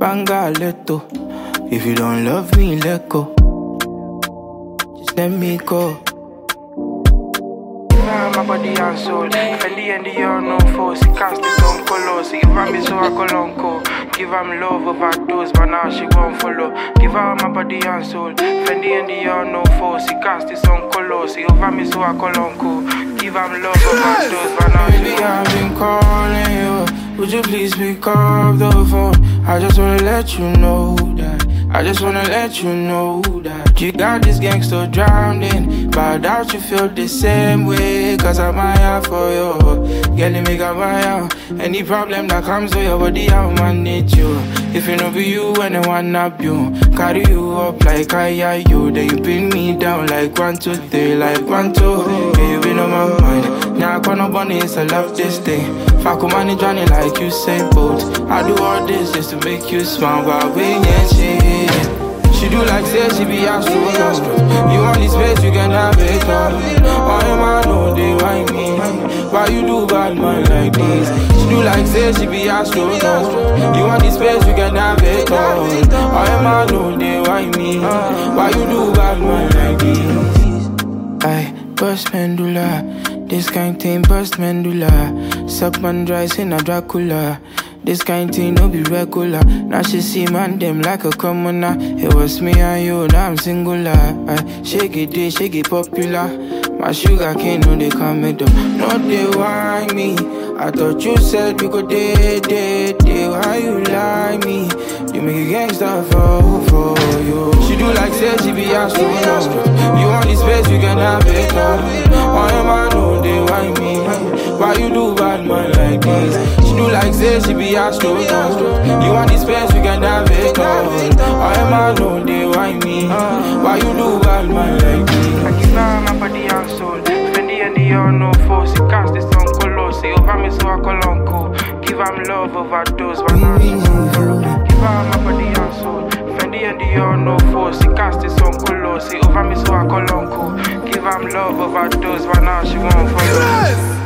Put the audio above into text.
Bangaleto. If you don't love me, let go. Just let me go. My body and soul, Fendi and the no force. He cast it on colors. Give her me so I colonco. Give her love overdose, but now she won't follow. Give her my body and soul, Fendi and the no force. He cast it on colors. Give her me so I colonco. Give her love overdose, but now she won't. I've been calling you. Would you please pick up the phone? I just wanna let you know that. I just wanna let you know that you got this gangster drowning, but I doubt you feel the same way. Cause I'm out for you. Girl, you make a fire. Any problem that comes with your body, I'll manage you. If you know be you, anyone nap you. Carry you up like I you. Then you pin me down like 1, 2, 3, like 1, 2. Yeah, you been on my mind. Now I call no bunnies, I love this thing. Fuck money Johnny like you say boat. I do all this just to make you smile, but we ain't shit. She do like say she be astronaut. You want this space, you can have it all. Oh, your man know they whine me. Why you do bad man like this? She do like say she be astronaut. You want this space, you can have it all. Oh, your man know they whine me. Why you do bad man like this? I burst pendula. This kind thing burst medulla. Suck man dry, sin a Dracula. This kind thing no be regular. Now she see man them like a commoner. It was me and you, now I'm singular. Shake it popular. My sugar cane, no they come it up. No they whine me. I thought you said we go day. Why you lie me? You make a gangster for you. She do like say she be astronaut. You want this space, you can have it all. Oh, your man know they whine me. Why you do bad man like this? She do like say she be astronaut. You want this space, you can have it all. Oh, your man know they whine me. Why you do bad man like this? I give her my body and soul, Fendi and the no force. He cast this on colors. Say over me so I colonco. Give her love overdose, but now she won't follow. Give her my body and soul, Fendi and the no force. He cast this on colors. Say over me so I colonco. Give her love overdose, but now she won't follow.